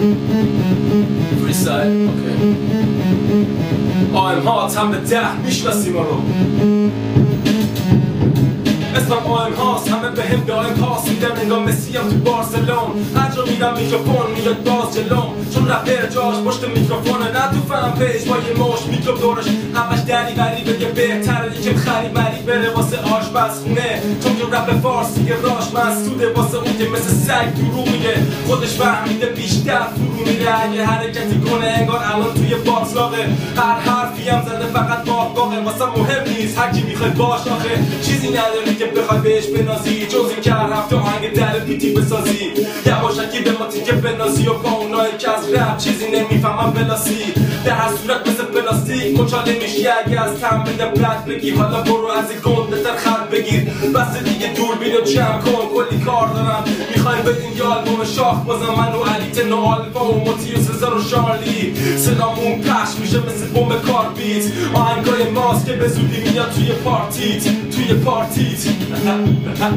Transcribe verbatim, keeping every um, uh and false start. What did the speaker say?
فریستایل اوکی. آیم هات هم به ده میشناسی ما رو. اسمم آیم هاست، همه به هم دایم پاس میدن انگار مسیم تو بارسلون. هر جا میرم میکروفون میاد باز جلوم، چون رپر جاش پشت میکروفونه، نه تو فن پیج با یه مشت میکروب دورش. همش دری بری بگه بهتره یکم خری بری بره واسه آشپزخونه، چون که رپ فارسی راش مسدوده واسه اون که مثل سگ تو رو میگه. خودش فهمیده بیشتر فرو میره، اگه حرکتی کنه انگار الان توی باکس لاغه. هر حرفی هم زده فقط باق باقه، واسه مهم نیست هر کی میخوای باش آخه. چیزی نداری که بخوای بهش بنازی، جز این که هر هفته آهنگ در پیتی بسازی. یواشکی به ما تیکه بنازی و با اونایی که از رپ چیزی نمیفهمم بلاسی. در هر صورت مثل پلاستیک مچاله میشی اگه از تم بده بلد بگی. حالا برو از این گنده تر خط بگیر، بس دیگه دوربین رو جمع کن کلی کار دارم. میخوایم بدین یه آلبوم شاخ بازم من و علیت نو آلفا و موتی و سزار و شارلی. صدامون پخش میشه مثل بوم کاربیت، آهنگای ماست که به زودی میاد توی پارتیت توی پارتیت.